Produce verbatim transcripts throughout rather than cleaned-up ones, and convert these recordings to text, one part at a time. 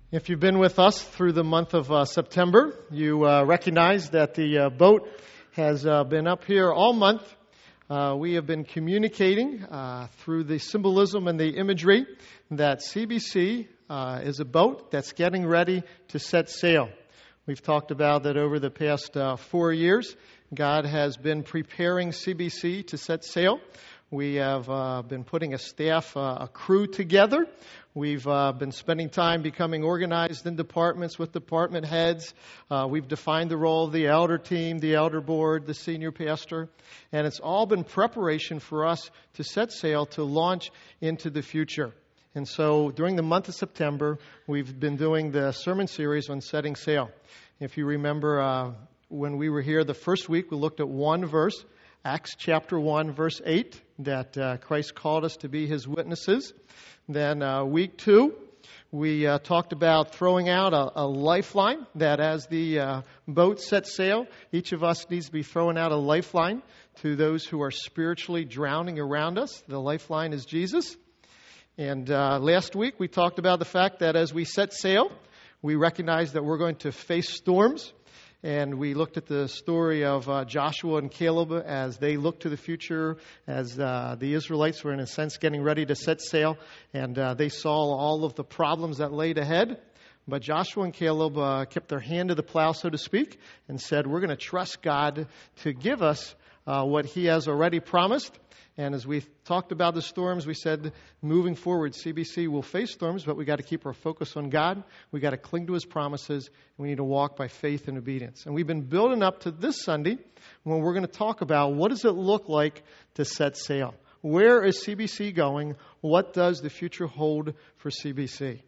If you've been with us through the month of uh, September, you uh, recognize that the uh, boat has uh, been up here all month. Uh, we have been communicating uh, through the symbolism and the imagery that C B C uh, is a boat that's getting ready to set sail. We've talked about that over the past uh, four years. God has been preparing C B C to set sail. We have uh, been putting a staff, uh, a crew together. We've uh, been spending time becoming organized in departments with department heads. Uh, we've defined the role of the elder team, the elder board, the senior pastor. And it's all been preparation for us to set sail, to launch into the future. And so during the month of September, we've been doing the sermon series on setting sail. If you remember, uh, when we were here the first week, we looked at one verse, Acts chapter one, verse eight, that uh, Christ called us to be His witnesses. Then uh, week two, we uh, talked about throwing out a, a lifeline, that as the uh, boat sets sail, each of us needs to be throwing out a lifeline to those who are spiritually drowning around us. The lifeline is Jesus. And uh, last week, we talked about the fact that as we set sail, we recognize that we're going to face storms. And we looked at the story of uh, Joshua and Caleb as they looked to the future, as uh, the Israelites were, in a sense, getting ready to set sail. And uh, they saw all of the problems that laid ahead. But Joshua and Caleb uh, kept their hand to the plow, so to speak, and said, we're going to trust God to give us uh, what He has already promised. And as we talked about the storms, we said, moving forward, C B C will face storms, but we got to keep our focus on God. We got to cling to His promises, and we need to walk by faith and obedience. And we've been building up to this Sunday when we're going to talk about what does it look like to set sail? Where is C B C going? What does the future hold for C B C?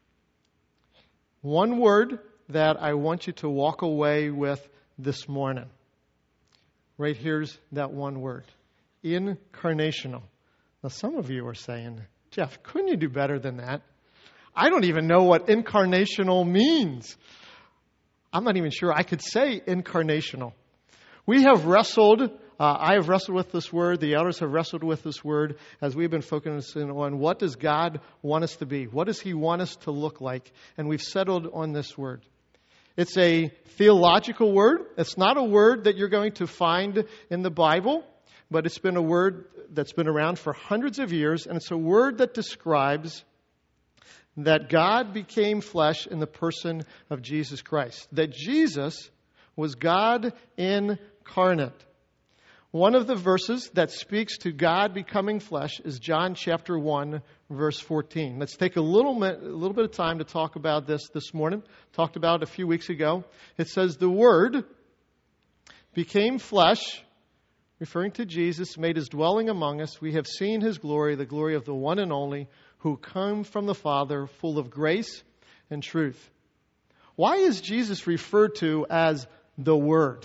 One word that I want you to walk away with this morning. Right here's that one word. Incarnational. Now, some of you are saying, Jeff, couldn't you do better than that? I don't even know what incarnational means. I'm not even sure I could say incarnational. We have wrestled, uh, I have wrestled with this word, the elders have wrestled with this word as we've been focusing on what does God want us to be? What does He want us to look like? And we've settled on this word. It's a theological word. It's not a word that you're going to find in the Bible. But it's been a word that's been around for hundreds of years, and it's a word that describes that God became flesh in the person of Jesus Christ. That Jesus was God incarnate. One of the verses that speaks to God becoming flesh is John chapter one, verse fourteen. Let's take a little, a little bit of time to talk about this this morning. Talked about it a few weeks ago. It says, the Word became flesh, referring to Jesus, made His dwelling among us. We have seen His glory, the glory of the one and only, who came from the Father, full of grace and truth. Why is Jesus referred to as the Word?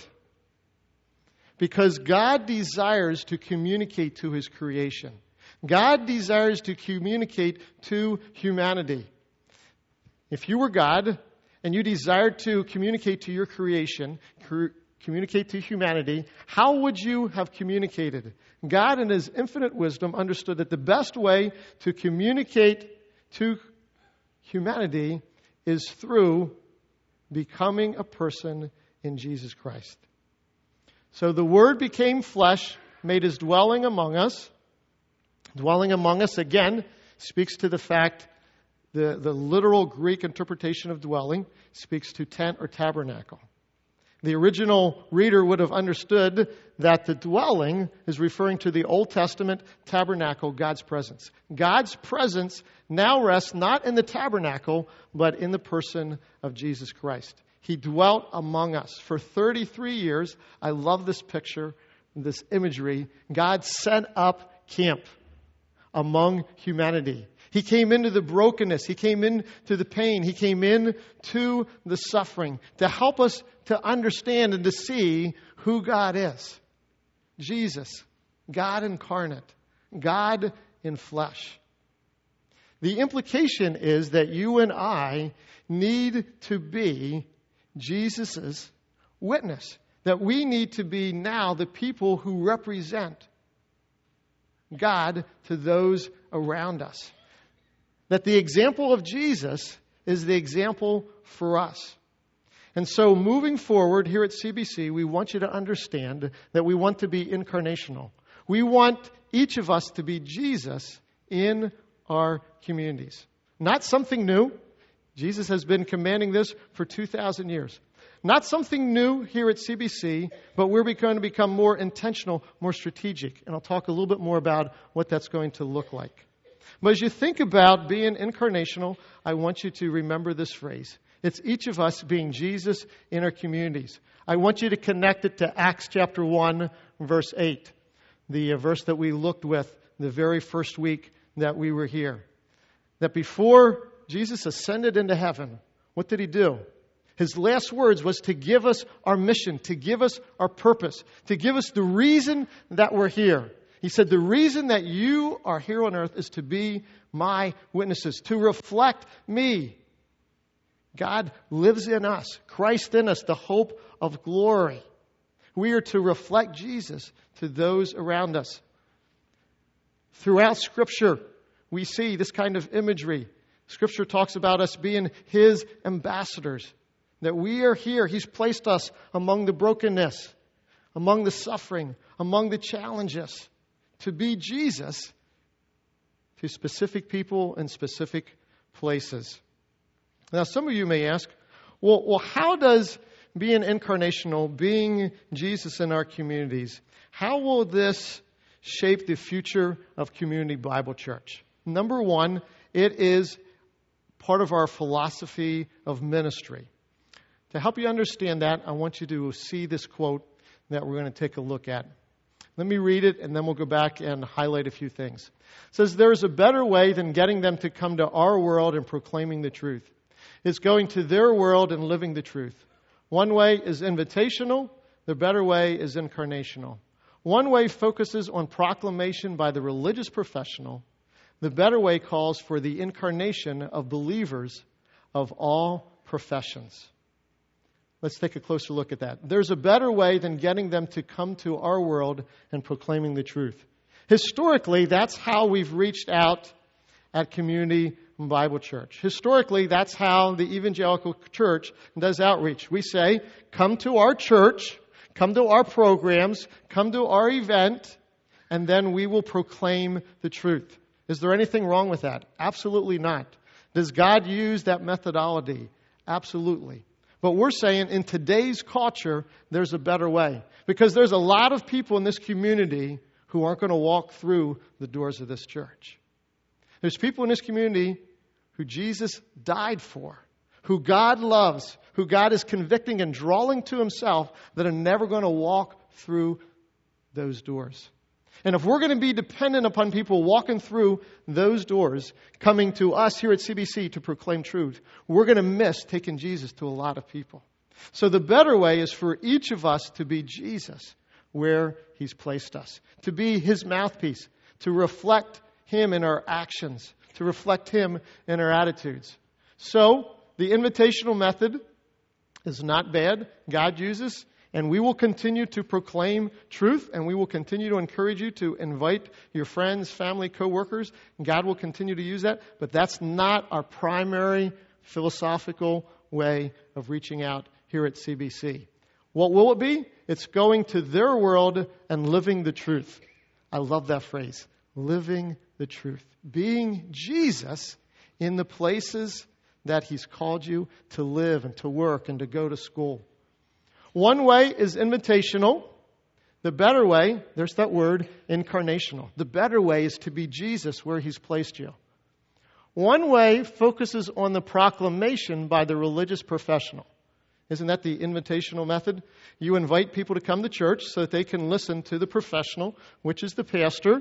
Because God desires to communicate to His creation. God desires to communicate to humanity. If you were God and you desired to communicate to your creation, communicate to humanity, how would you have communicated? God, in His infinite wisdom, understood that the best way to communicate to humanity is through becoming a person in Jesus Christ. So the Word became flesh, made His dwelling among us. Dwelling among us, again, speaks to the fact, the, the literal Greek interpretation of dwelling speaks to tent or tabernacle. The original reader would have understood that the dwelling is referring to the Old Testament tabernacle, God's presence. God's presence now rests not in the tabernacle, but in the person of Jesus Christ. He dwelt among us for thirty-three years. I love this picture, this imagery. God set up camp among humanity. He came into the brokenness. He came into the pain. He came into the suffering to help us to understand and to see who God is. Jesus, God incarnate, God in flesh. The implication is that you and I need to be Jesus' witness. That we need to be now the people who represent God to those around us. That the example of Jesus is the example for us. And so moving forward here at C B C, we want you to understand that we want to be incarnational. We want each of us to be Jesus in our communities. Not something new. Jesus has been commanding this for two thousand years. Not something new here at C B C, but we're going to become more intentional, more strategic. And I'll talk a little bit more about what that's going to look like. But as you think about being incarnational, I want you to remember this phrase. It's each of us being Jesus in our communities. I want you to connect it to Acts chapter one, verse eight, the verse that we looked with the very first week that we were here. That before Jesus ascended into heaven, what did he do? His last words was to give us our mission, to give us our purpose, to give us the reason that we're here. He said, the reason that you are here on earth is to be my witnesses, to reflect me. God lives in us, Christ in us, the hope of glory. We are to reflect Jesus to those around us. Throughout Scripture, we see this kind of imagery. Scripture talks about us being His ambassadors, that we are here. He's placed us among the brokenness, among the suffering, among the challenges, to be Jesus to specific people and specific places. Now, some of you may ask, well, well, how does being incarnational, being Jesus in our communities, how will this shape the future of Community Bible Church? Number one, it is part of our philosophy of ministry. To help you understand that, I want you to see this quote that we're going to take a look at. Let me read it, and then we'll go back and highlight a few things. It says, there is a better way than getting them to come to our world and proclaiming the truth. It's going to their world and living the truth. One way is invitational. The better way is incarnational. One way focuses on proclamation by the religious professional. The better way calls for the incarnation of believers of all professions. Let's take a closer look at that. There's a better way than getting them to come to our world and proclaiming the truth. Historically, that's how we've reached out at Community Bible Church. Historically, that's how the evangelical church does outreach. We say, come to our church, come to our programs, come to our event, and then we will proclaim the truth. Is there anything wrong with that? Absolutely not. Does God use that methodology? Absolutely. But we're saying in today's culture, there's a better way. Because there's a lot of people in this community who aren't going to walk through the doors of this church. There's people in this community who Jesus died for, who God loves, who God is convicting and drawing to Himself, that are never going to walk through those doors. And if we're going to be dependent upon people walking through those doors, coming to us here at C B C to proclaim truth, we're going to miss taking Jesus to a lot of people. So the better way is for each of us to be Jesus where He's placed us, to be His mouthpiece, to reflect Him in our actions, to reflect Him in our attitudes. So the invitational method is not bad. God uses. And we will continue to proclaim truth, and we will continue to encourage you to invite your friends, family, co-workers. God will continue to use that, but that's not our primary philosophical way of reaching out here at C B C. What will it be? It's going to their world and living the truth. I love that phrase, living the truth. Being Jesus in the places that He's called you to live and to work and to go to school. One way is invitational. The better way, there's that word, incarnational. The better way is to be Jesus where He's placed you. One way focuses on the proclamation by the religious professional. Isn't that the invitational method? You invite people to come to church so that they can listen to the professional, which is the pastor.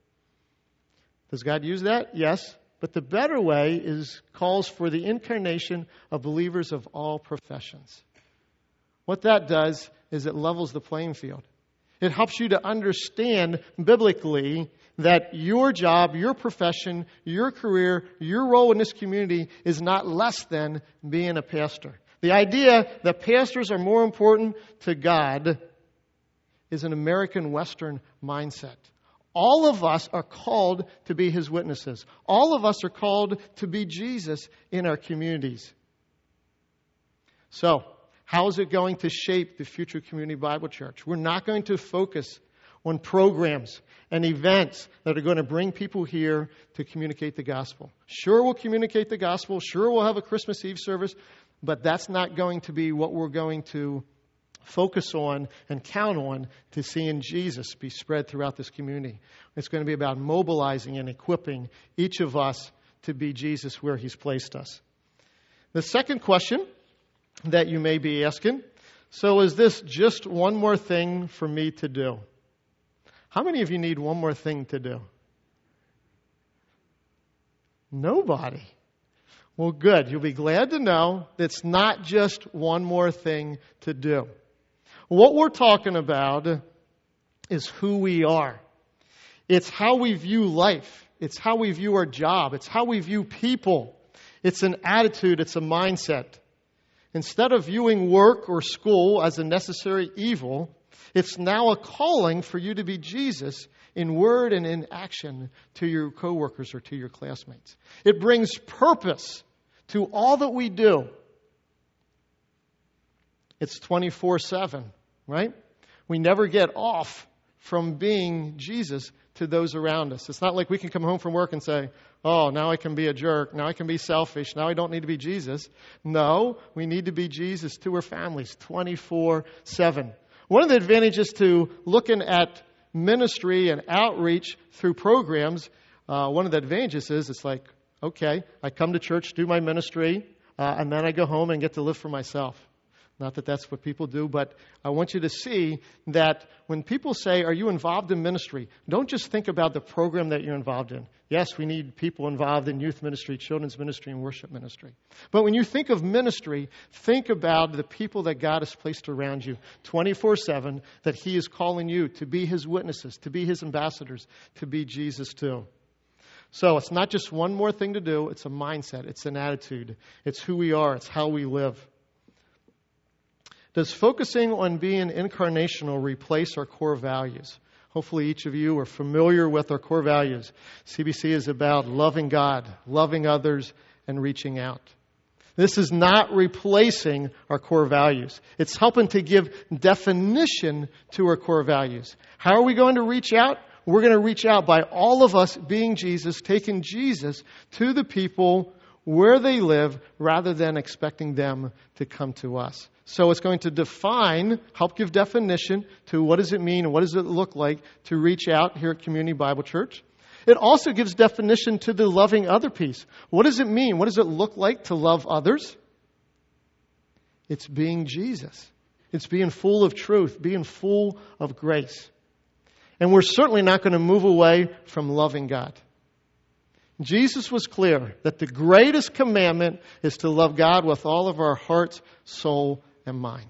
Does God use that? Yes. But the better way is calls for the incarnation of believers of all professions. What that does is it levels the playing field. It helps you to understand biblically that your job, your profession, your career, your role in this community is not less than being a pastor. The idea that pastors are more important to God is an American Western mindset. All of us are called to be His witnesses. All of us are called to be Jesus in our communities. So, how is it going to shape the future Community Bible Church? We're not going to focus on programs and events that are going to bring people here to communicate the gospel. Sure, we'll communicate the gospel. Sure, we'll have a Christmas Eve service. But that's not going to be what we're going to focus on and count on to seeing Jesus be spread throughout this community. It's going to be about mobilizing and equipping each of us to be Jesus where He's placed us. The second question that you may be asking, so is this just one more thing for me to do? How many of you need one more thing to do? Nobody. Well, good. You'll be glad to know it's not just one more thing to do. What we're talking about is who we are. It's how we view life. It's how we view our job. It's how we view people. It's an attitude. It's a mindset. Instead of viewing work or school as a necessary evil, it's now a calling for you to be Jesus in word and in action to your coworkers or to your classmates. It brings purpose to all that we do. It's twenty-four seven, right? We never get off from being Jesus to those around us. It's not like we can come home from work and say, oh, now I can be a jerk. Now I can be selfish. Now I don't need to be Jesus. No, we need to be Jesus to our families twenty-four seven. One of the advantages to looking at ministry and outreach through programs, uh, one of the advantages is it's like, okay, I come to church, do my ministry, uh, and then I go home and get to live for myself. Not that that's what people do, but I want you to see that when people say, are you involved in ministry? Don't just think about the program that you're involved in. Yes, we need people involved in youth ministry, children's ministry, and worship ministry. But when you think of ministry, think about the people that God has placed around you twenty-four seven, that He is calling you to be His witnesses, to be His ambassadors, to be Jesus too. So it's not just one more thing to do. It's a mindset. It's an attitude. It's who we are. It's how we live. Does focusing on being incarnational replace our core values? Hopefully each of you are familiar with our core values. C B C is about loving God, loving others, and reaching out. This is not replacing our core values. It's helping to give definition to our core values. How are we going to reach out? We're going to reach out by all of us being Jesus, taking Jesus to the people where they live rather than expecting them to come to us. So it's going to define, help give definition to what does it mean and what does it look like to reach out here at Community Bible Church. It also gives definition to the loving other piece. What does it mean? What does it look like to love others? It's being Jesus. It's being full of truth, being full of grace. And we're certainly not going to move away from loving God. Jesus was clear that the greatest commandment is to love God with all of our hearts, soul, and mind.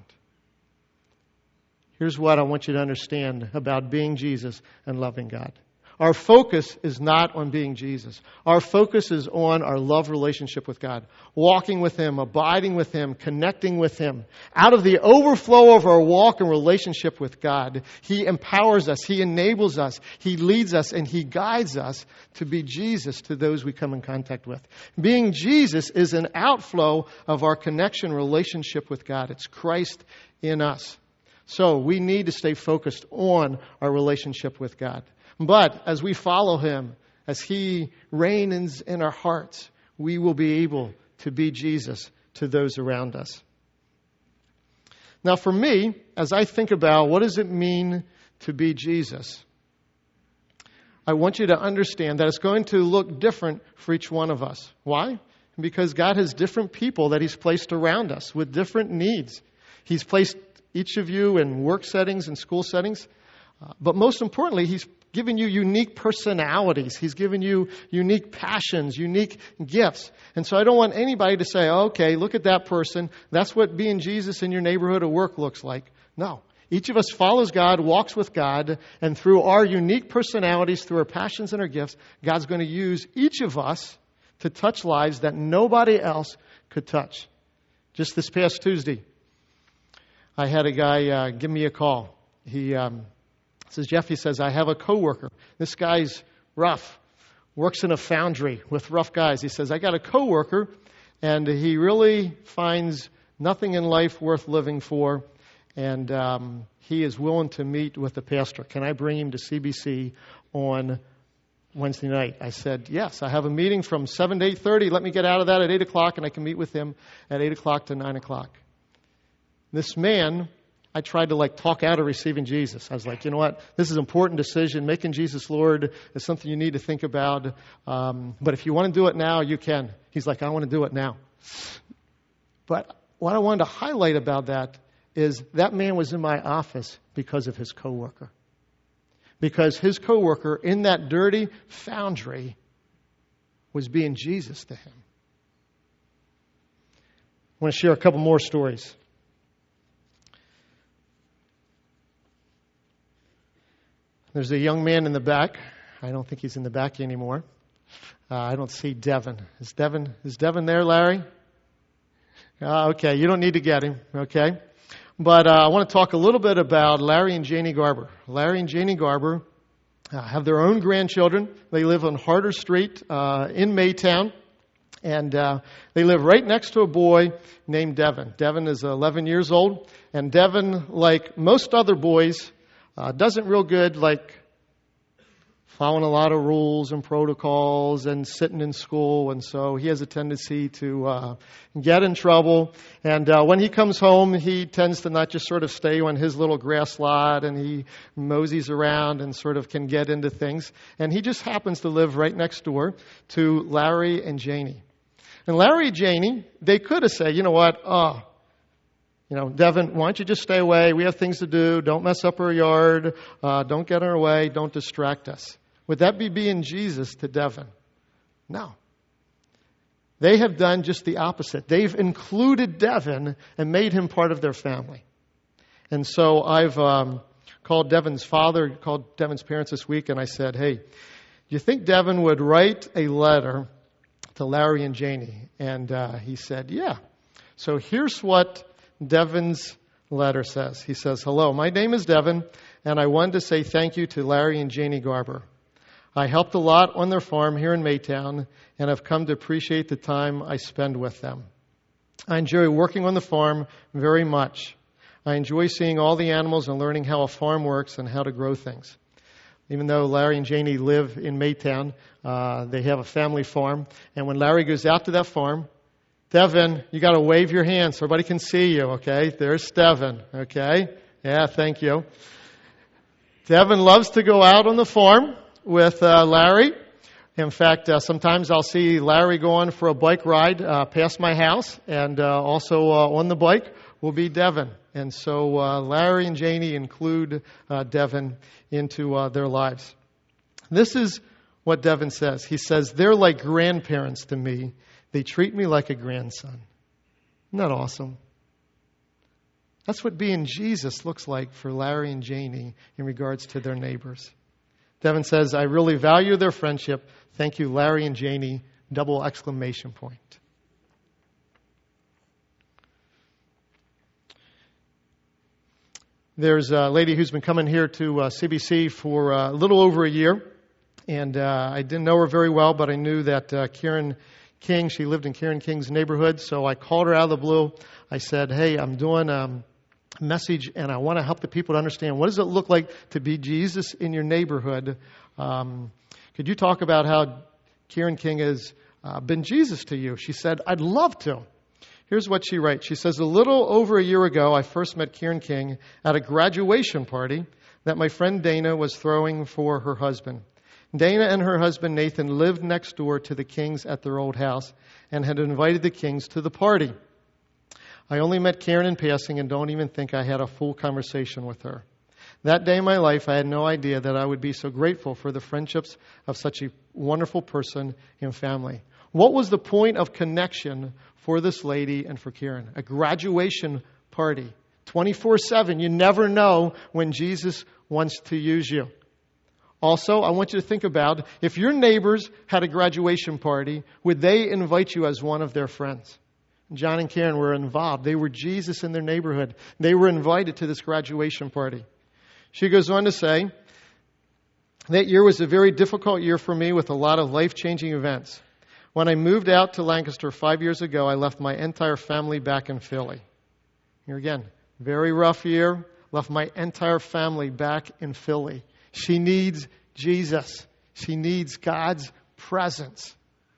Here's what I want you to understand about being Jesus and loving God. Our focus is not on being Jesus. Our focus is on our love relationship with God. Walking with Him, abiding with Him, connecting with Him. Out of the overflow of our walk and relationship with God, He empowers us, He enables us, He leads us, and He guides us to be Jesus to those we come in contact with. Being Jesus is an outflow of our connection relationship with God. It's Christ in us. So we need to stay focused on our relationship with God. But as we follow Him, as He reigns in our hearts, we will be able to be Jesus to those around us. Now for me, as I think about what does it mean to be Jesus, I want you to understand that it's going to look different for each one of us. Why? Because God has different people that He's placed around us with different needs. He's placed each of you in work settings and school settings. Uh, but most importantly, He's given you unique personalities. He's given you unique passions, unique gifts. And so I don't want anybody to say, okay, look at that person. That's what being Jesus in your neighborhood or work looks like. No. Each of us follows God, walks with God, and through our unique personalities, through our passions and our gifts, God's going to use each of us to touch lives that nobody else could touch. Just this past Tuesday, I had a guy uh, give me a call. He um, Says, Jeff, he says, I have a coworker. This guy's rough, works in a foundry with rough guys. He says, I got a coworker, and he really finds nothing in life worth living for, and um, he is willing to meet with the pastor. Can I bring him to C B C on Wednesday night? I said, yes. I have a meeting from seven to eight thirty. Let me get out of that at eight o'clock, and I can meet with him at eight o'clock to nine o'clock. This man, I tried to like talk out of receiving Jesus. I was like, you know what? This is an important decision. Making Jesus Lord is something you need to think about. Um, but if you want to do it now, you can. He's like, I want to do it now. But what I wanted to highlight about that is that man was in my office because of his coworker. Because his coworker in that dirty foundry was being Jesus to him. I want to share a couple more stories. There's a young man in the back. I don't think he's in the back anymore. Uh, I don't see Devin. Is Devin, is Devin there, Larry? Uh, okay, you don't need to get him, okay? But uh, I want to talk a little bit about Larry and Janie Garber. Larry and Janie Garber uh, have their own grandchildren. They live on Harder Street uh, in Maytown. And uh, they live right next to a boy named Devin. Devin is eleven years old. And Devin, like most other boys, Uh, doesn't real good like following a lot of rules and protocols and sitting in school. And so he has a tendency to uh, get in trouble. And uh, when he comes home, he tends to not just sort of stay on his little grass lot, and he moseys around and sort of can get into things. And he just happens to live right next door to Larry and Janie. And Larry and Janie, they could have said, you know what, oh, You know, Devin, why don't you just stay away? We have things to do. Don't mess up our yard. Uh, don't get in our way. Don't distract us. Would that be being Jesus to Devin? No. They have done just the opposite. They've included Devin and made him part of their family. And so I've um, called Devin's father, called Devin's parents this week, and I said, hey, do you think Devin would write a letter to Larry and Janie? And uh, he said, yeah. So here's what Devin's letter says. He says, hello, my name is Devin, and I wanted to say thank you to Larry and Janie Garber. I helped a lot on their farm here in Maytown, and I've come to appreciate the time I spend with them. I enjoy working on the farm very much. I enjoy seeing all the animals and learning how a farm works and how to grow things. Even though Larry and Janie live in Maytown, uh, they have a family farm, and when Larry goes out to that farm, Devin, you got to wave your hand so everybody can see you, okay? There's Devin, okay? Yeah, thank you. Devin loves to go out on the farm with uh, Larry. In fact, uh, sometimes I'll see Larry going for a bike ride uh, past my house, and uh, also uh, on the bike will be Devin. And so uh, Larry and Janie include uh, Devin into uh, their lives. This is what Devin says. He says, they're like grandparents to me. They treat me like a grandson. Isn't that awesome? That's what being Jesus looks like for Larry and Janie in regards to their neighbors. Devin says, I really value their friendship. Thank you, Larry and Janie. Double exclamation point. There's a lady who's been coming here to uh, C B C for uh, a little over a year. And uh, I didn't know her very well, but I knew that uh, Karen King, she lived in Karen King's neighborhood, so I called her out of the blue. I said, hey, I'm doing um, a message, and I want to help the people to understand what does it look like to be Jesus in your neighborhood. Um, could you talk about how Karen King has uh, been Jesus to you? She said, I'd love to. Here's what she writes. She says, a little over a year ago, I first met Karen King at a graduation party that my friend Dana was throwing for her husband. Dana and her husband Nathan lived next door to the Kings at their old house and had invited the Kings to the party. I only met Karen in passing and don't even think I had a full conversation with her. That day in my life, I had no idea that I would be so grateful for the friendships of such a wonderful person and family. What was the point of connection for this lady and for Karen? A graduation party. twenty-four seven. You never know when Jesus wants to use you. Also, I want you to think about, if your neighbors had a graduation party, would they invite you as one of their friends? John and Karen were involved. They were Jesus in their neighborhood. They were invited to this graduation party. She goes on to say, that year was a very difficult year for me with a lot of life-changing events. When I moved out to Lancaster five years ago, I left my entire family back in Philly. Here again, very rough year. Left my entire family back in Philly. She needs Jesus. She needs God's presence.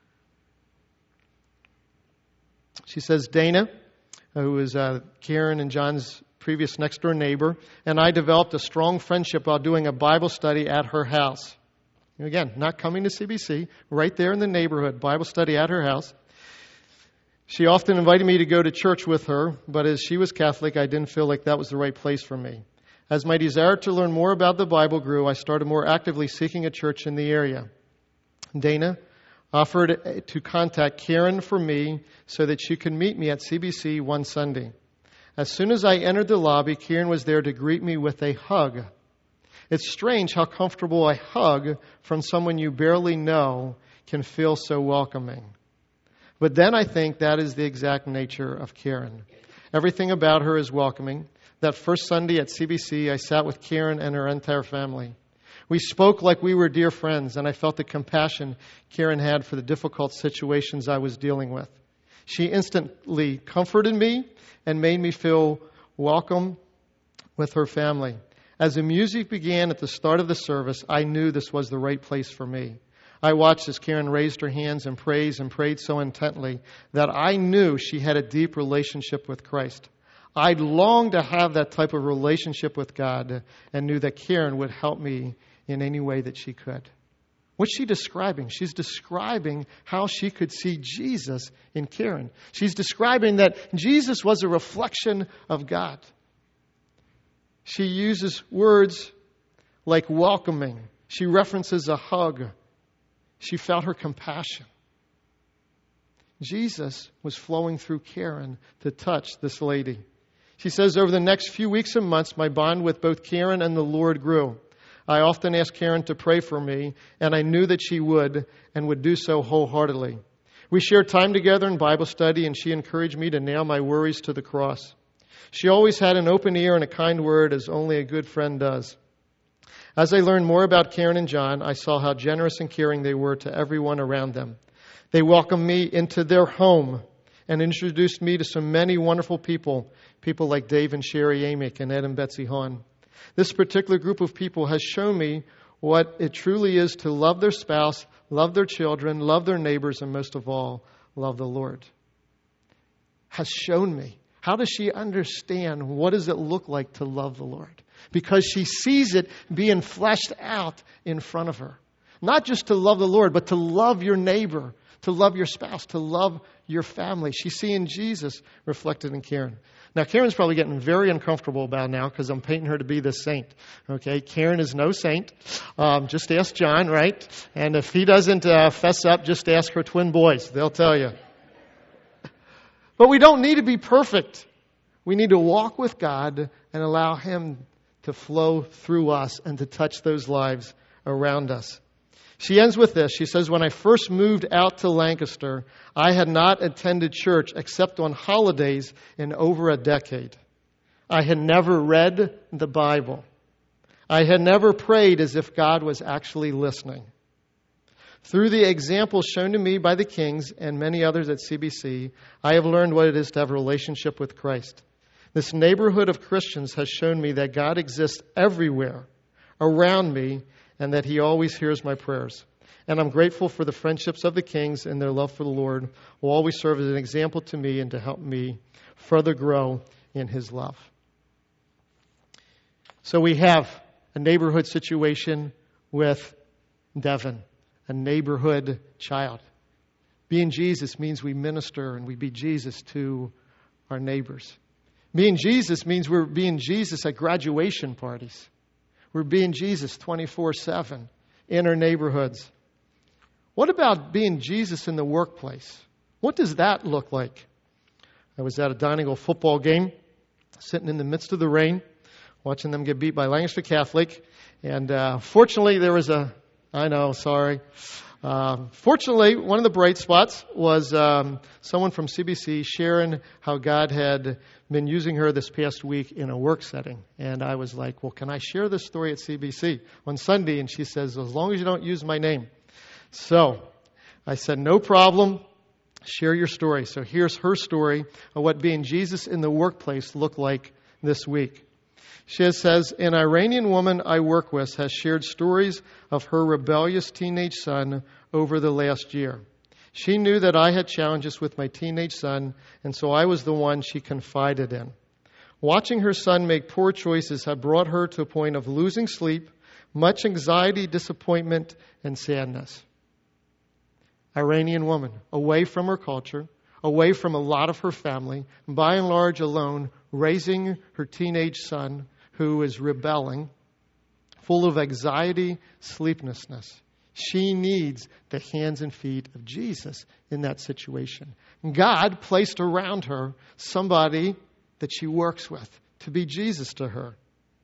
She says, Dana, who is uh, Karen and John's previous next-door neighbor, and I developed a strong friendship while doing a Bible study at her house. Again, not coming to C B C, right there in the neighborhood, Bible study at her house. She often invited me to go to church with her, but as she was Catholic, I didn't feel like that was the right place for me. As my desire to learn more about the Bible grew, I started more actively seeking a church in the area. Dana offered to contact Karen for me so that she could meet me at C B C one Sunday. As soon as I entered the lobby, Karen was there to greet me with a hug. It's strange how comfortable a hug from someone you barely know can feel so welcoming. But then I think that is the exact nature of Karen. Everything about her is welcoming. That first Sunday at C B C, I sat with Karen and her entire family. We spoke like we were dear friends, and I felt the compassion Karen had for the difficult situations I was dealing with. She instantly comforted me and made me feel welcome with her family. As the music began at the start of the service, I knew this was the right place for me. I watched as Karen raised her hands and praised and prayed so intently that I knew she had a deep relationship with Christ. I longed to have that type of relationship with God and knew that Karen would help me in any way that she could. What's she describing? She's describing how she could see Jesus in Karen. She's describing that Jesus was a reflection of God. She uses words like welcoming. She references a hug. She felt her compassion. Jesus was flowing through Karen to touch this lady. She says, over the next few weeks and months, my bond with both Karen and the Lord grew. I often asked Karen to pray for me, and I knew that she would, and would do so wholeheartedly. We shared time together in Bible study, and she encouraged me to nail my worries to the cross. She always had an open ear and a kind word, as only a good friend does. As I learned more about Karen and John, I saw how generous and caring they were to everyone around them. They welcomed me into their home and introduced me to so many wonderful people, people like Dave and Sherry Amick and Ed and Betsy Hahn. This particular group of people has shown me what it truly is to love their spouse, love their children, love their neighbors, and most of all, love the Lord. Has shown me. How does she understand what does it look like to love the Lord? Because she sees it being fleshed out in front of her. Not just to love the Lord, but to love your neighbor, to love your spouse, to love your family. She's seeing Jesus reflected in Karen. Now, Karen's probably getting very uncomfortable about now because I'm painting her to be the saint. Okay, Karen is no saint. Um, just ask John, right? And if he doesn't uh, fess up, just ask her twin boys. They'll tell you. But we don't need to be perfect. We need to walk with God and allow Him to flow through us and to touch those lives around us. She ends with this. She says, when I first moved out to Lancaster, I had not attended church except on holidays in over a decade. I had never read the Bible. I had never prayed as if God was actually listening. Through the examples shown to me by the Kings and many others at C B C, I have learned what it is to have a relationship with Christ. This neighborhood of Christians has shown me that God exists everywhere around me and that He always hears my prayers. And I'm grateful for the friendships of the Kings and their love for the Lord will always serve as an example to me and to help me further grow in His love. So we have a neighborhood situation with Devin, a neighborhood child. Being Jesus means we minister and we be Jesus to our neighbors. Being Jesus means we're being Jesus at graduation parties. We're being Jesus twenty-four seven in our neighborhoods. What about being Jesus in the workplace? What does that look like? I was at a Donegal football game, sitting in the midst of the rain, watching them get beat by Lancaster Catholic. And uh, fortunately, there was a I know, sorry. Um, fortunately, one of the bright spots was um, someone from C B C sharing how God had been using her this past week in a work setting. And I was like, well, can I share this story at C B C on Sunday? And she says, as long as you don't use my name. So I said, no problem. Share your story. So here's her story of what being Jesus in the workplace looked like this week. She says, an Iranian woman I work with has shared stories of her rebellious teenage son over the last year. She knew that I had challenges with my teenage son, and so I was the one she confided in. Watching her son make poor choices had brought her to a point of losing sleep, much anxiety, disappointment, and sadness. Iranian woman, away from her culture, away from a lot of her family, by and large alone, raising her teenage son who is rebelling, full of anxiety, sleeplessness. She needs the hands and feet of Jesus in that situation. God placed around her somebody that she works with to be Jesus to her.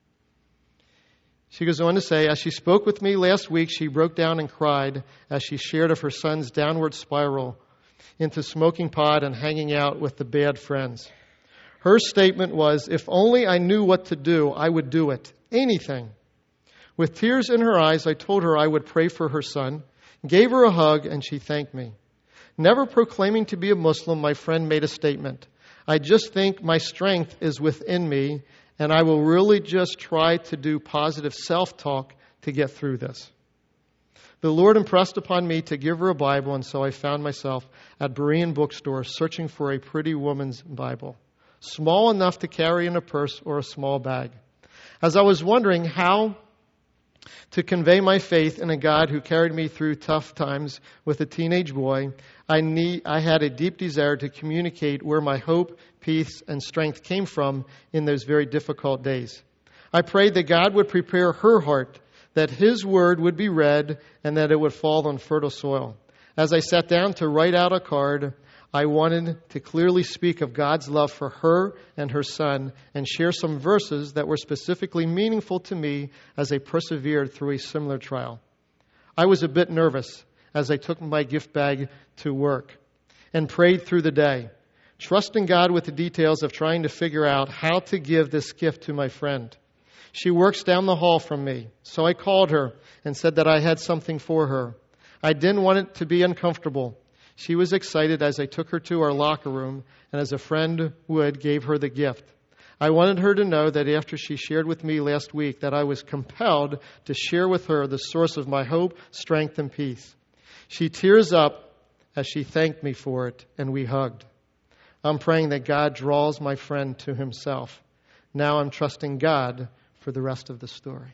She goes on to say, as she spoke with me last week, she broke down and cried as she shared of her son's downward spiral into smoking pot and hanging out with the bad friends. Her statement was, if only I knew what to do, I would do it. Anything. With tears in her eyes, I told her I would pray for her son, gave her a hug, and she thanked me. Never proclaiming to be a Muslim, my friend made a statement. I just think my strength is within me, and I will really just try to do positive self-talk to get through this. The Lord impressed upon me to give her a Bible, and so I found myself at Berean bookstore searching for a pretty woman's Bible, small enough to carry in a purse or a small bag. As I was wondering how to convey my faith in a God who carried me through tough times with a teenage boy, I need, I had a deep desire to communicate where my hope, peace, and strength came from in those very difficult days. I prayed that God would prepare her heart, that His Word would be read, and that it would fall on fertile soil. As I sat down to write out a card, I wanted to clearly speak of God's love for her and her son and share some verses that were specifically meaningful to me as I persevered through a similar trial. I was a bit nervous as I took my gift bag to work and prayed through the day, trusting God with the details of trying to figure out how to give this gift to my friend. She works down the hall from me, so I called her and said that I had something for her. I didn't want it to be uncomfortable. She was excited as I took her to our locker room and, as a friend would, gave her the gift. I wanted her to know that after she shared with me last week that I was compelled to share with her the source of my hope, strength, and peace. She tears up as she thanked me for it, and we hugged. I'm praying that God draws my friend to Himself. Now I'm trusting God for the rest of the story.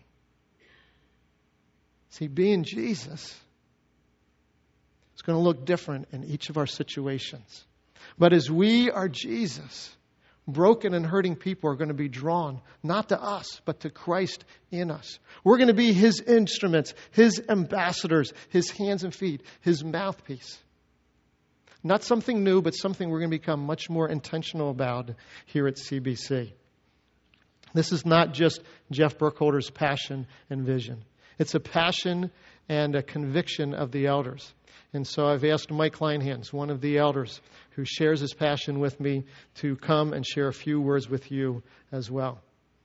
See, being Jesus, it's going to look different in each of our situations. But as we are Jesus, broken and hurting people are going to be drawn, not to us, but to Christ in us. We're going to be His instruments, His ambassadors, His hands and feet, His mouthpiece. Not something new, but something we're going to become much more intentional about here at C B C. This is not just Jeff Burkholder's passion and vision. It's a passion and a conviction of the elders. And so I've asked Mike Kleinhans, one of the elders who shares his passion with me, to come and share a few words with you as well.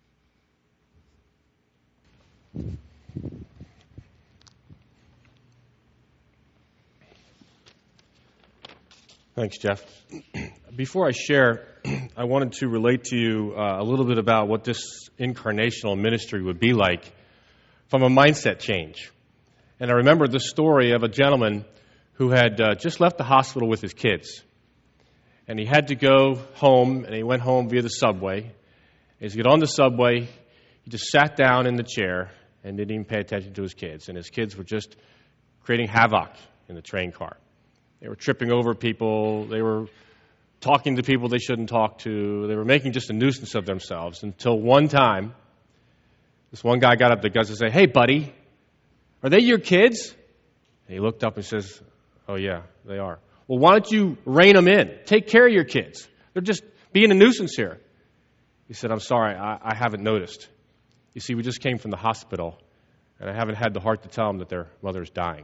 Thanks, Jeff. Before I share, I wanted to relate to you uh, a little bit about what this incarnational ministry would be like from a mindset change. And I remember the story of a gentleman who had uh, just left the hospital with his kids. And he had to go home, and he went home via the subway. As he got on the subway, he just sat down in the chair and didn't even pay attention to his kids. And his kids were just creating havoc in the train car. They were tripping over people. They were talking to people they shouldn't talk to. They were making just a nuisance of themselves until one time, this one guy got up to Gus and said, "Hey, buddy, are they your kids?" And he looked up and says, "Oh, yeah, they are." "Well, why don't you rein them in? Take care of your kids. They're just being a nuisance here." He said, "I'm sorry, I, I haven't noticed. You see, we just came from the hospital, and I haven't had the heart to tell them that their mother's dying.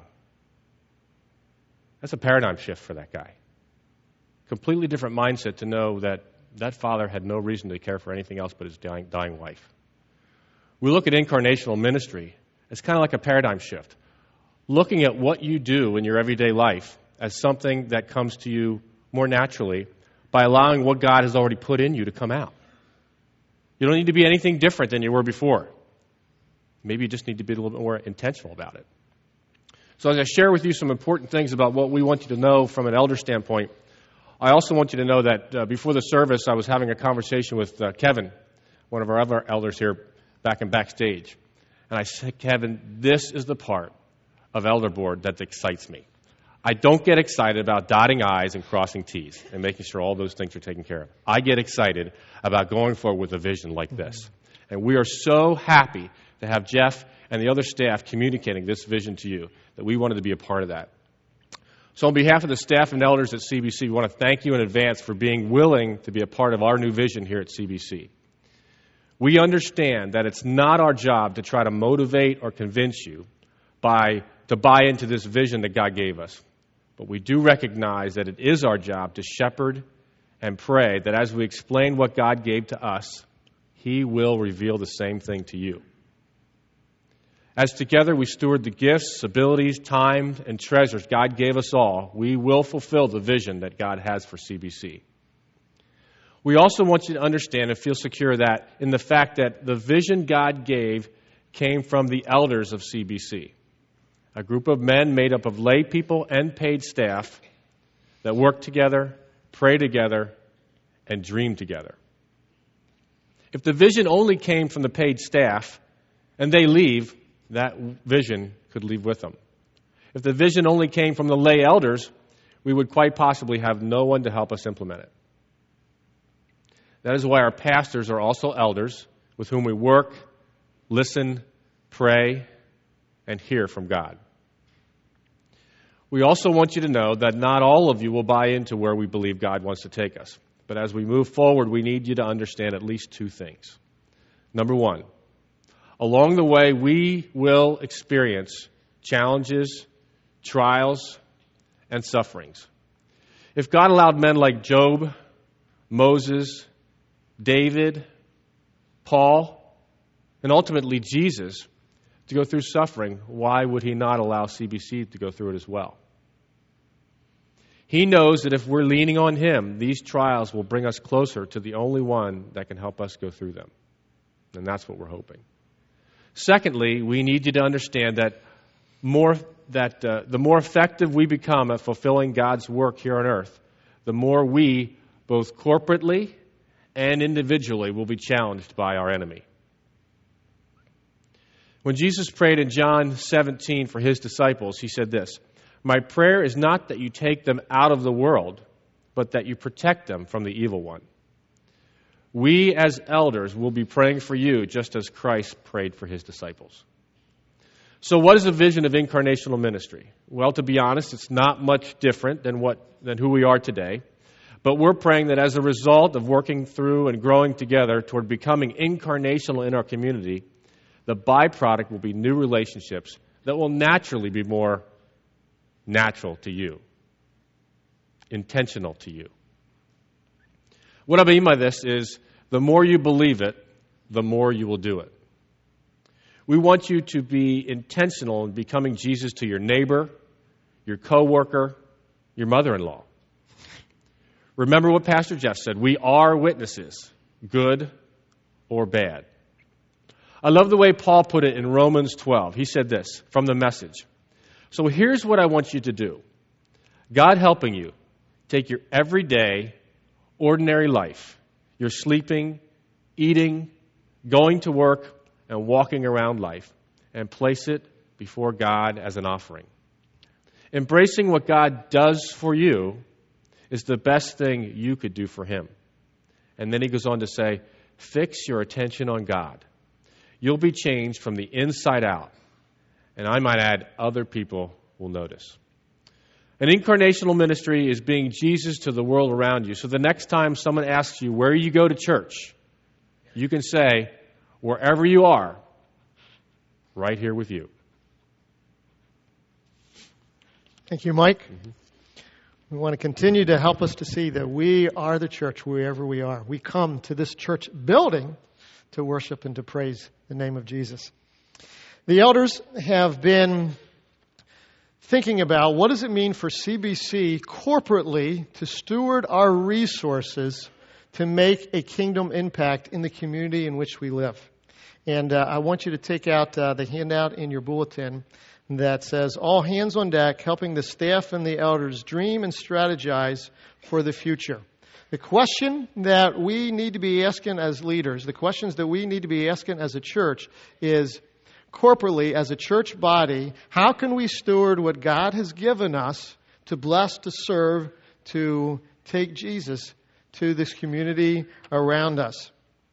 That's a paradigm shift for that guy. Completely different mindset to know that that father had no reason to care for anything else but his dying, dying wife. We look at incarnational ministry. It's kind of like a paradigm shift. Looking at what you do in your everyday life as something that comes to you more naturally by allowing what God has already put in you to come out. You don't need to be anything different than you were before. Maybe you just need to be a little bit more intentional about it. So as I share with you some important things about what we want you to know from an elder standpoint, I also want you to know that uh, before the service, I was having a conversation with uh, Kevin, one of our other elders here back in backstage. And I said, Kevin, this is the part of elder board that excites me. I don't get excited about dotting I's and crossing T's and making sure all those things are taken care of. I get excited about going forward with a vision like this. And we are so happy to have Jeff and the other staff communicating this vision to you, that we wanted to be a part of that. So on behalf of the staff and elders at C B C, we want to thank you in advance for being willing to be a part of our new vision here at C B C. We understand that it's not our job to try to motivate or convince you by to buy into this vision that God gave us. But we do recognize that it is our job to shepherd and pray that as we explain what God gave to us, He will reveal the same thing to you. As together we steward the gifts, abilities, time, and treasures God gave us all, we will fulfill the vision that God has for C B C. We also want you to understand and feel secure that in the fact that the vision God gave came from the elders of C B C, a group of men made up of lay people and paid staff that work together, pray together, and dream together. If the vision only came from the paid staff and they leave, that vision could leave with them. If the vision only came from the lay elders, we would quite possibly have no one to help us implement it. That is why our pastors are also elders with whom we work, listen, pray, and hear from God. We also want you to know that not all of you will buy into where we believe God wants to take us. But as we move forward, we need you to understand at least two things. Number one, along the way, we will experience challenges, trials, and sufferings. If God allowed men like Job, Moses, David, Paul, and ultimately Jesus to go through suffering, why would He not allow C B C to go through it as well? He knows that if we're leaning on Him, these trials will bring us closer to the only one that can help us go through them. And that's what we're hoping. Secondly, we need you to understand that more that uh, the more effective we become at fulfilling God's work here on earth, the more we, both corporately and individually, will be challenged by our enemy. When Jesus prayed in John seventeen for His disciples, He said this, "My prayer is not that you take them out of the world, but that you protect them from the evil one." We as elders will be praying for you just as Christ prayed for His disciples. So what is the vision of incarnational ministry? Well, to be honest, it's not much different than what than who we are today. But we're praying that as a result of working through and growing together toward becoming incarnational in our community, the byproduct will be new relationships that will naturally be more natural to you, intentional to you. What I mean by this is the more you believe it, the more you will do it. We want you to be intentional in becoming Jesus to your neighbor, your coworker, your mother-in-law. Remember what Pastor Jeff said. We are witnesses, good or bad. I love the way Paul put it in Romans twelve. He said this from the Message. So here's what I want you to do. God helping you, take your everyday, ordinary life, your sleeping, eating, going to work, and walking around life, and place it before God as an offering. Embracing what God does for you is the best thing you could do for Him. And then he goes on to say, fix your attention on God. You'll be changed from the inside out. And I might add, other people will notice. An incarnational ministry is being Jesus to the world around you. So the next time someone asks you where you go to church, you can say, wherever you are, right here with you. Thank you, Mike. Mm-hmm. We want to continue to help us to see that we are the church wherever we are. We come to this church building to worship and to praise the name of Jesus. The elders have been thinking about what does it mean for C B C corporately to steward our resources to make a kingdom impact in the community in which we live. And uh, I want you to take out uh, the handout in your bulletin that says, all hands on deck, helping the staff and the elders dream and strategize for the future. The question that we need to be asking as leaders, the questions that we need to be asking as a church is, corporately, as a church body, how can we steward what God has given us to bless, to serve, to take Jesus to this community around us?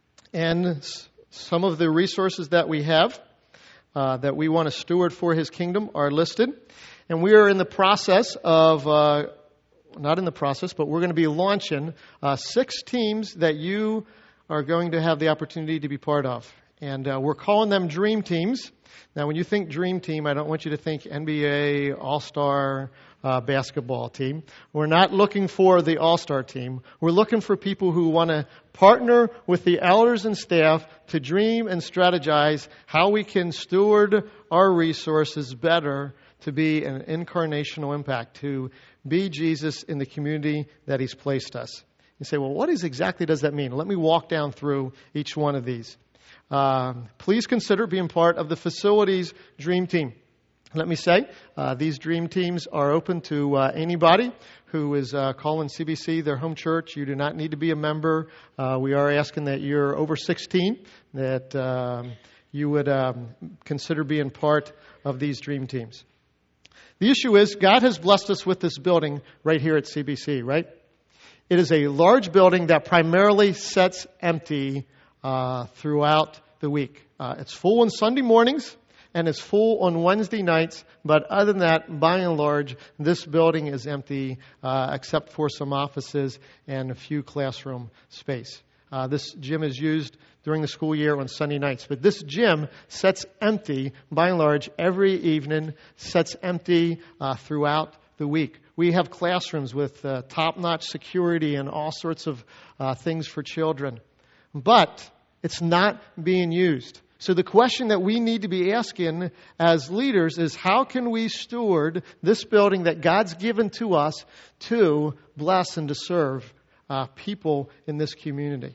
And some of the resources that we have Uh, that we want to steward for His kingdom are listed. And we are in the process of, uh, not in the process, but we're going to be launching uh, six teams that you are going to have the opportunity to be part of. And uh, we're calling them Dream Teams. Now, when you think Dream Team, I don't want you to think N B A All-Star uh, basketball team. We're not looking for the All-Star team. We're looking for people who want to partner with the elders and staff to dream and strategize how we can steward our resources better to be an incarnational impact, to be Jesus in the community that He's placed us. You say, well, what is exactly does that mean? Let me walk down through each one of these. Uh, please consider being part of the facilities dream team. Let me say, uh, these dream teams are open to uh, anybody who is uh, calling C B C their home church. You do not need to be a member. Uh, we are asking that you're over sixteen, that um, you would um, consider being part of these dream teams. The issue is, God has blessed us with this building right here at C B C, right? It is a large building that primarily sits empty uh, throughout the week. Uh, it's full on Sunday mornings, and it's full on Wednesday nights. But other than that, by and large, this building is empty, uh, except for some offices and a few classroom space. Uh, this gym is used during the school year on Sunday nights. But this gym sits empty, by and large, every evening, sits empty uh, throughout the week. We have classrooms with uh, top-notch security and all sorts of uh, things for children. But it's not being used. So the question that we need to be asking as leaders is, how can we steward this building that God's given to us to bless and to serve uh, people in this community?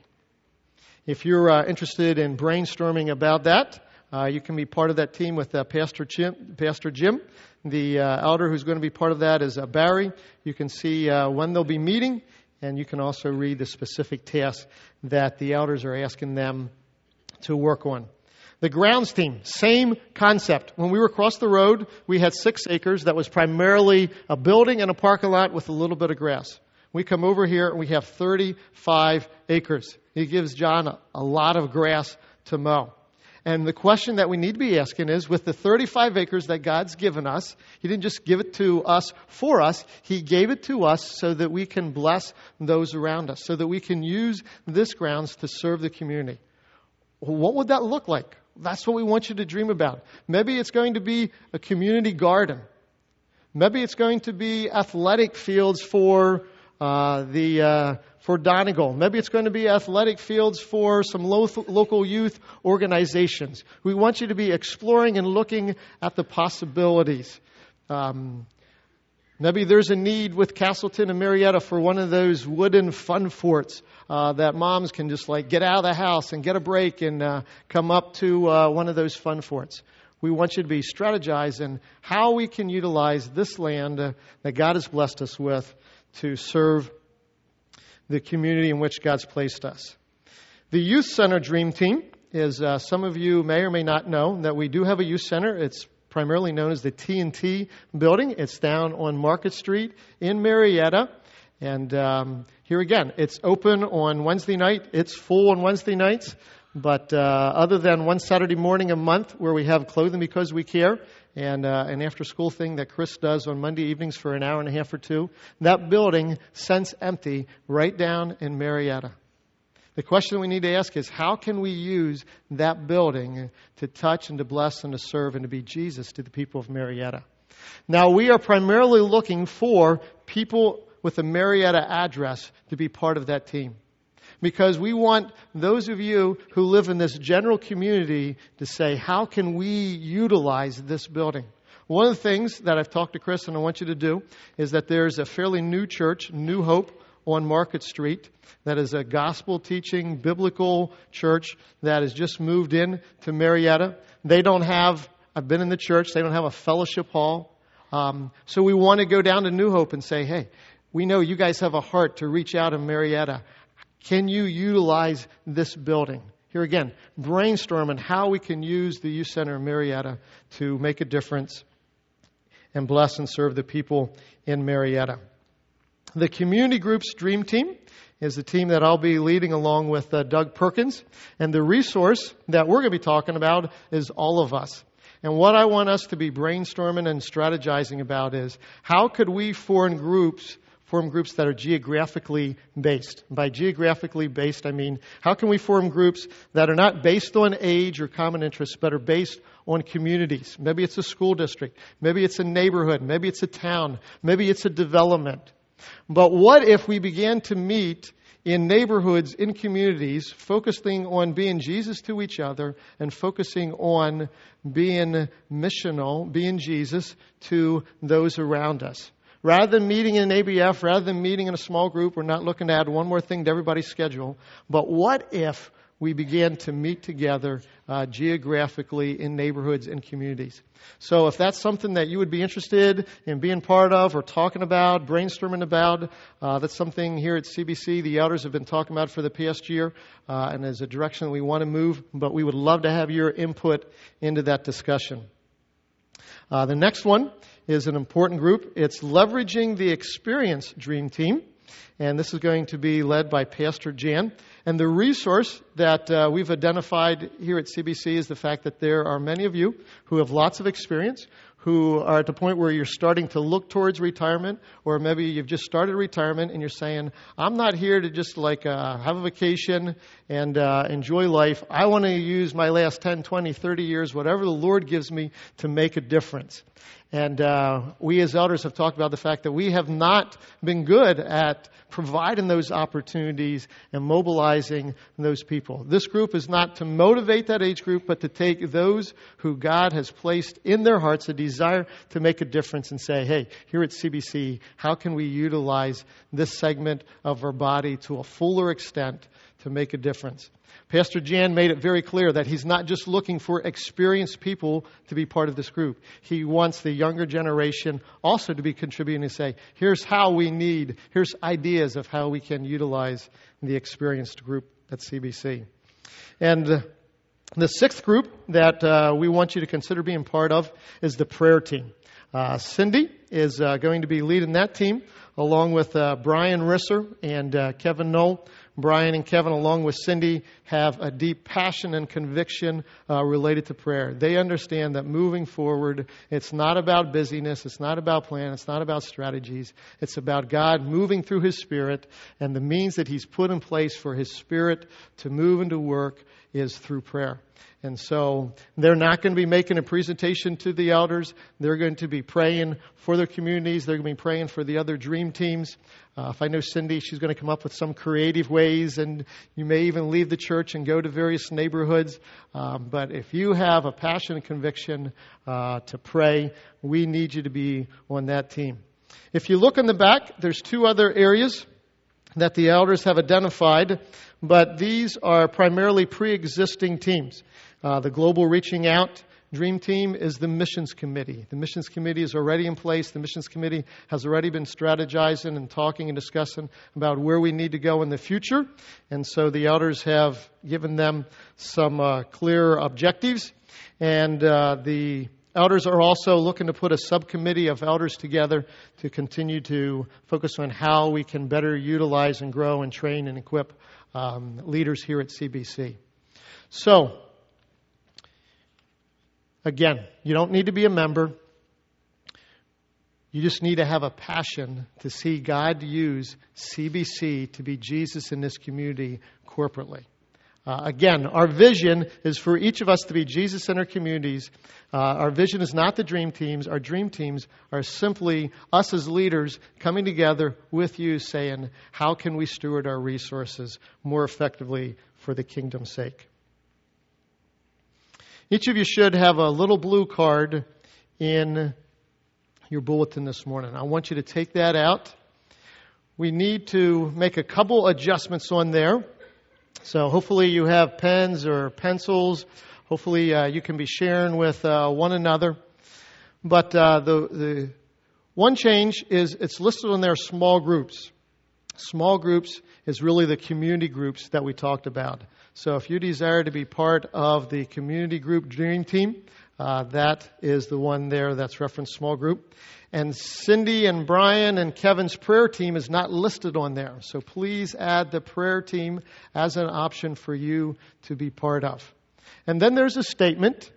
If you're uh, interested in brainstorming about that, uh, you can be part of that team with uh, Pastor Jim. Pastor Jim. The uh, elder who's going to be part of that is uh, Barry. You can see uh, when they'll be meeting, and you can also read the specific tasks that the elders are asking them to work on. The grounds team, same concept. When we were across the road, we had six acres that was primarily a building and a parking lot with a little bit of grass. We come over here and we have thirty-five acres. It gives John a, a lot of grass to mow. And the question that we need to be asking is, with the thirty-five acres that God's given us, He didn't just give it to us for us. He gave it to us so that we can bless those around us, so that we can use this grounds to serve the community. What would that look like? That's what we want you to dream about. Maybe it's going to be a community garden. Maybe it's going to be athletic fields for uh, the uh, for Donegal. Maybe it's going to be athletic fields for some lo- local youth organizations. We want you to be exploring and looking at the possibilities. Um, maybe there's a need with Castleton and Marietta for one of those wooden fun forts uh, that moms can just like get out of the house and get a break and uh, come up to uh, one of those fun forts. We want you to be strategizing how we can utilize this land uh, that God has blessed us with to serve the community in which God's placed us. The Youth Center Dream Team is, uh, some of you may or may not know, that we do have a youth center. It's primarily known as the T and T building. It's down on Market Street in Marietta. And um, here again, it's open on Wednesday night. It's full on Wednesday nights. But uh, other than one Saturday morning a month where we have Clothing Because We Care and uh, an after-school thing that Chris does on Monday evenings for an hour and a half or two, that building sits empty right down in Marietta. The question we need to ask is, how can we use that building to touch and to bless and to serve and to be Jesus to the people of Marietta? Now, we are primarily looking for people with a Marietta address to be part of that team, because we want those of you who live in this general community to say, how can we utilize this building? One of the things that I've talked to Chris and I want you to do is that there's a fairly new church, New Hope, on Market Street, that is a gospel teaching, biblical church that has just moved in to Marietta. They don't have, I've been in the church, they don't have a fellowship hall. Um, so we want to go down to New Hope and say, hey, we know you guys have a heart to reach out in Marietta. Can you utilize this building? Here again, brainstorm on how we can use the youth center in Marietta to make a difference and bless and serve the people in Marietta. The community group's dream team is the team that I'll be leading along with uh, Doug Perkins. And the resource that we're going to be talking about is all of us. And what I want us to be brainstorming and strategizing about is, how could we form groups form groups that are geographically based? By geographically based, I mean, how can we form groups that are not based on age or common interests, but are based on communities? Maybe it's a school district. Maybe it's a neighborhood. Maybe it's a town. Maybe it's a development. But what if we began to meet in neighborhoods, in communities, focusing on being Jesus to each other and focusing on being missional, being Jesus to those around us? Rather than meeting in A B F, rather than meeting in a small group, we're not looking to add one more thing to everybody's schedule. But what if we began to meet together uh, geographically in neighborhoods and communities? So if that's something that you would be interested in being part of or talking about, brainstorming about, uh, that's something here at C B C the elders have been talking about for the past year, uh, and is a direction we want to move, but we would love to have your input into that discussion. Uh, the next one is an important group. It's Leveraging the Experience Dream Team. And this is going to be led by Pastor Jan. And the resource that uh, we've identified here at C B C is the fact that there are many of you who have lots of experience, who are at the point where you're starting to look towards retirement, or maybe you've just started retirement and you're saying, I'm not here to just like uh, have a vacation and uh, enjoy life. I want to use my last ten, twenty, thirty years, whatever the Lord gives me, to make a difference. And uh, we as elders have talked about the fact that we have not been good at providing those opportunities and mobilizing those people. This group is not to motivate that age group, but to take those who God has placed in their hearts a desire to make a difference and say, hey, here at C B C, how can we utilize this segment of our body to a fuller extent to make a difference? Pastor Jan made it very clear that he's not just looking for experienced people to be part of this group. He wants the younger generation also to be contributing and say, here's how we need, here's ideas of how we can utilize the experienced group at C B C. And uh, the sixth group that uh, we want you to consider being part of is the prayer team. Uh, Cindy is uh, going to be leading that team along with uh, Brian Risser and uh, Kevin Knoll. Brian and Kevin, along with Cindy, have a deep passion and conviction uh, related to prayer. They understand that moving forward, it's not about busyness, it's not about plan, it's not about strategies. It's about God moving through His Spirit, and the means that He's put in place for His Spirit to move and to work is through prayer. And so they're not going to be making a presentation to the elders. They're going to be praying for their communities. They're going to be praying for the other dream teams. Uh, if I know Cindy, she's going to come up with some creative ways, and you may even leave the church and go to various neighborhoods. Um, but if you have a passion and conviction uh, to pray, we need you to be on that team. If you look in the back, there's two other areas that the elders have identified, but these are primarily pre-existing teams. Uh, the Global Reaching Out Dream Team is the Missions Committee. The Missions Committee is already in place. The Missions Committee has already been strategizing and talking and discussing about where we need to go in the future. And so the elders have given them some uh, clear objectives. And uh, the elders are also looking to put a subcommittee of elders together to continue to focus on how we can better utilize and grow and train and equip um, leaders here at C B C. So, again, you don't need to be a member. You just need to have a passion to see God use C B C to be Jesus in this community corporately. Uh, again, our vision is for each of us to be Jesus in our communities. Uh, our vision is not the dream teams. Our dream teams are simply us as leaders coming together with you saying, how can we steward our resources more effectively for the kingdom's sake? Each of you should have a little blue card in your bulletin this morning. I want you to take that out. We need to make a couple adjustments on there. So hopefully you have pens or pencils. Hopefully uh, you can be sharing with uh, one another. But uh, the, the one change is it's listed on there small groups. Small groups is really the community groups that we talked about. So if you desire to be part of the community group dream team, uh, that is the one there that's referenced small group. And Cindy and Brian and Kevin's prayer team is not listed on there. So please add the prayer team as an option for you to be part of. And then there's a statement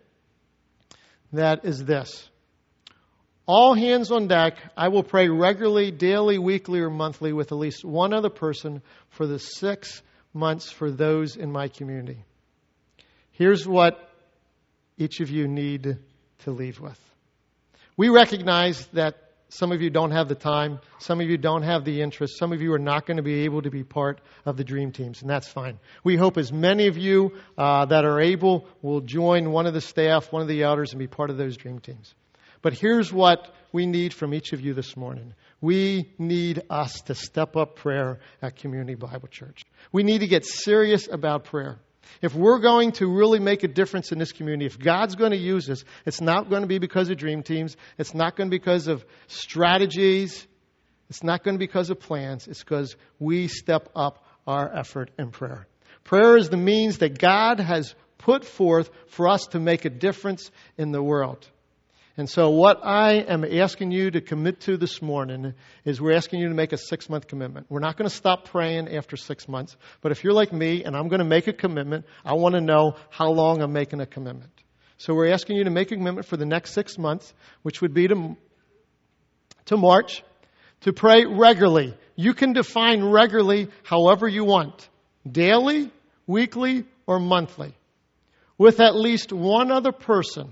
that is this. All hands on deck, I will pray regularly, daily, weekly, or monthly with at least one other person for the six months for those in my community. Here's what each of you need to leave with. We recognize that some of you don't have the time, some of you don't have the interest, some of you are not going to be able to be part of the dream teams, and that's fine. We hope as many of you uh, that are able will join one of the staff, one of the elders, and be part of those dream teams. But here's what we need from each of you this morning. We need us to step up prayer at Community Bible Church. We need to get serious about prayer. If we're going to really make a difference in this community, if God's going to use us, it's not going to be because of dream teams. It's not going to be because of strategies. It's not going to be because of plans. It's because we step up our effort in prayer. Prayer is the means that God has put forth for us to make a difference in the world. And so what I am asking you to commit to this morning is we're asking you to make a six-month commitment. We're not going to stop praying after six months. But if you're like me and I'm going to make a commitment, I want to know how long I'm making a commitment. So we're asking you to make a commitment for the next six months, which would be to, to March, to pray regularly. You can define regularly however you want. Daily, weekly, or monthly. With at least one other person.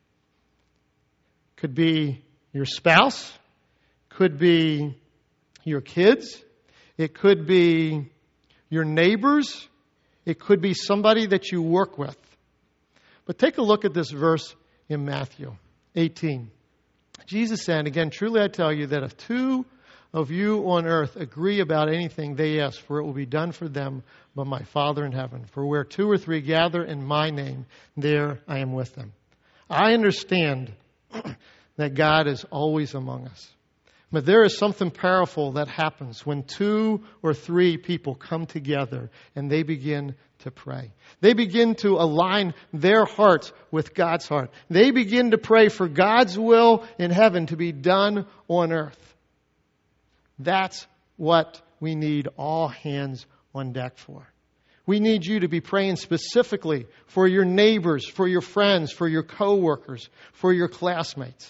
Could be your spouse, could be your kids, it could be your neighbors, it could be somebody that you work with. But take a look at this verse in Matthew eighteen. Jesus said, again, truly I tell you that if two of you on earth agree about anything they ask for, it will be done for them by my Father in heaven. For where two or three gather in my name, there I am with them. I understand that God is always among us. But there is something powerful that happens when two or three people come together and they begin to pray. They begin to align their hearts with God's heart. They begin to pray for God's will in heaven to be done on earth. That's what we need all hands on deck for. We need you to be praying specifically for your neighbors, for your friends, for your coworkers, for your classmates.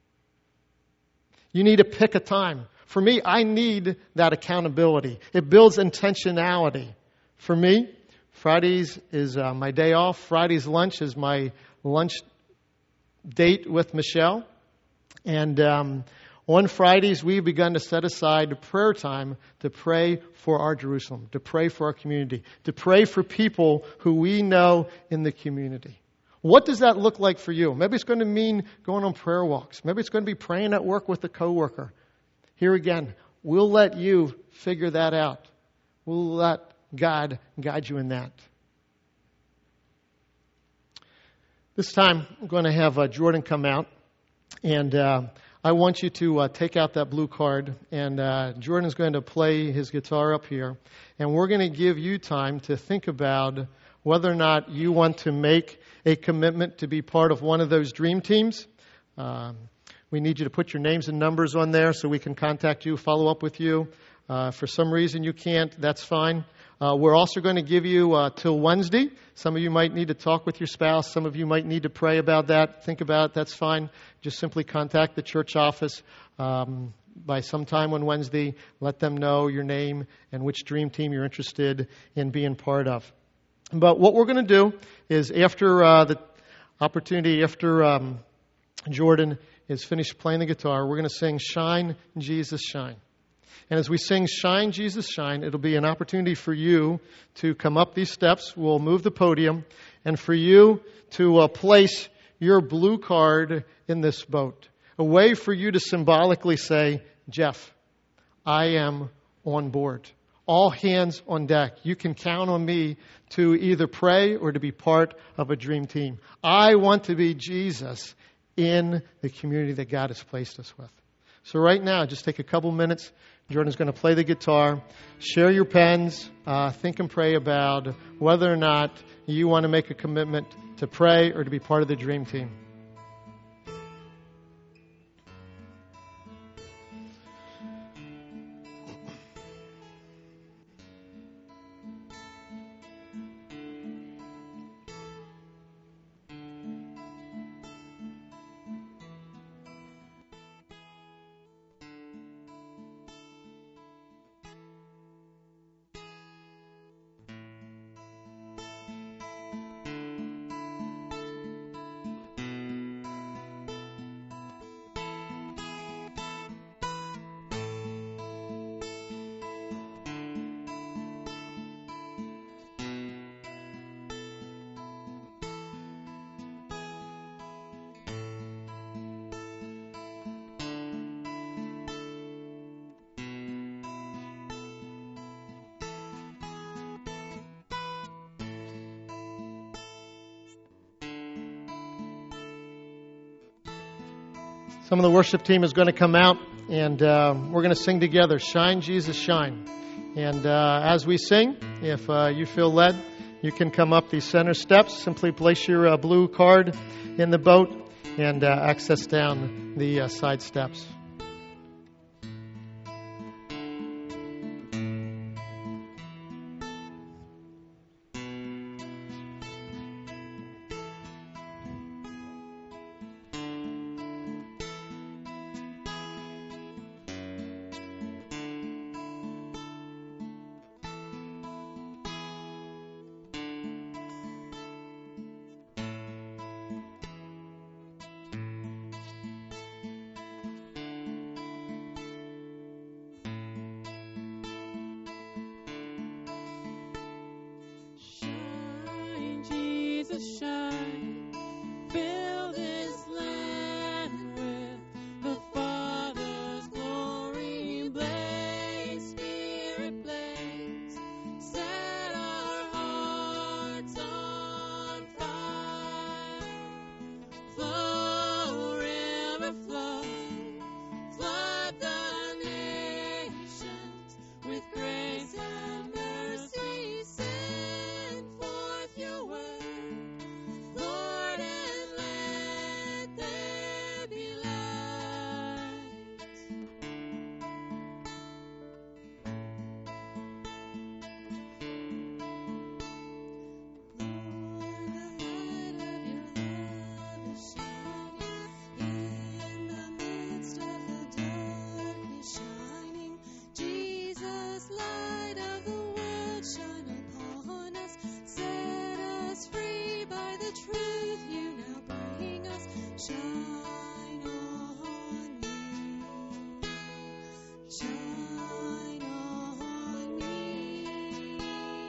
You need to pick a time. For me, I need that accountability. It builds intentionality. For me, Fridays is uh, my day off. Friday's lunch is my lunch date with Michelle. And um, on Fridays, we've begun to set aside prayer time to pray for our Jerusalem, to pray for our community, to pray for people who we know in the community. What does that look like for you? Maybe it's going to mean going on prayer walks. Maybe it's going to be praying at work with a coworker. Here again, we'll let you figure that out. We'll let God guide you in that. This time, I'm going to have uh, Jordan come out, and uh, I want you to uh, take out that blue card, and uh, Jordan's going to play his guitar up here, and we're going to give you time to think about whether or not you want to make a commitment to be part of one of those dream teams. Um, we need you to put your names and numbers on there so we can contact you, follow up with you. Uh, for some reason you can't, that's fine. Uh, we're also going to give you uh, till Wednesday. Some of you might need to talk with your spouse. Some of you might need to pray about that. Think about it. That's fine. Just simply contact the church office um, by sometime on Wednesday. Let them know your name and which dream team you're interested in being part of. But what we're going to do is after uh, the opportunity, after um, Jordan is finished playing the guitar, we're going to sing Shine, Jesus, Shine. And as we sing Shine, Jesus, Shine, it'll be an opportunity for you to come up these steps. We'll move the podium. And for you to uh, place your blue card in this boat. A way for you to symbolically say, Jeff, I am on board. All hands on deck. You can count on me to either pray or to be part of a dream team. I want to be Jesus in the community that God has placed us with. So right now, just take a couple minutes. Jordan's going to play the guitar. Share your pens. Uh, think and pray about whether or not you want to make a commitment to pray or to be part of the dream team. Some of the worship team is going to come out, and uh, we're going to sing together, Shine, Jesus, Shine. And uh, as we sing, if uh, you feel led, you can come up these center steps. Simply place your uh, blue card in the boat and uh, access down the uh, side steps. Shine, fill this land with the Father's glory. Blaze, Spirit, blaze, set our hearts on fire. Flow, river, flow, flood the nations with grace and mercy. Send forth your word. Lord, and let there be light. Lord, the light of your love is shining in the midst of the darkness, shining. Jesus, light of the world, shine upon us. Set us free by the truth you now bring us. Shine on me. Shine on me.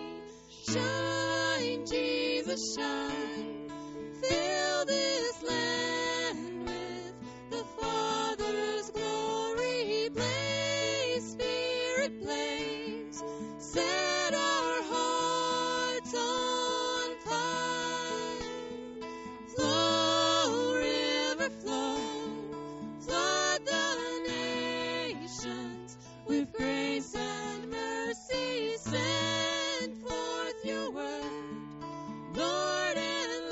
Shine, Jesus, shine. Fill this land with the Father's glory. Blaze, Spirit, blaze. Set our hearts on fire. Flow, river, flow. Flood the nations with grace and mercy. Send forth your word, Lord, and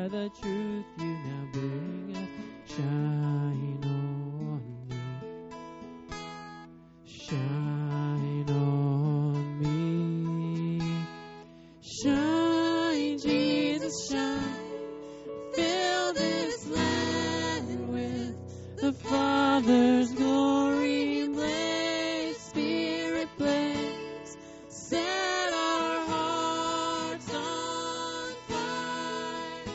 by the truth you now bring us. Shine on me. Shine on me. Shine, Jesus, shine. Fill this land with the Father's glory. Blaze, Spirit, blaze. Set our hearts on fire.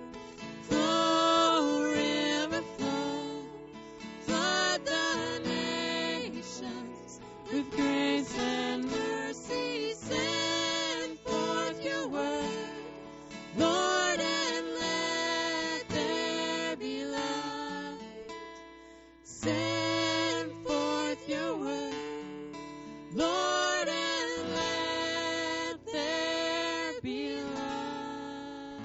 Flow, river, flow. Flood the nations with grace and mercy. Send forth your word, Lord, and let there be light. Send forth your word, Lord, and let there be light.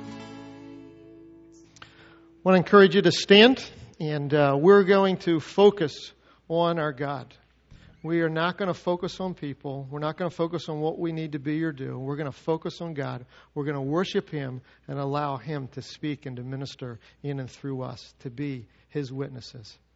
I want to encourage you to stand, and uh, we're going to focus on our God. We are not going to focus on people. We're not going to focus on what we need to be or do. We're going to focus on God. We're going to worship Him and allow Him to speak and to minister in and through us, to be His witnesses.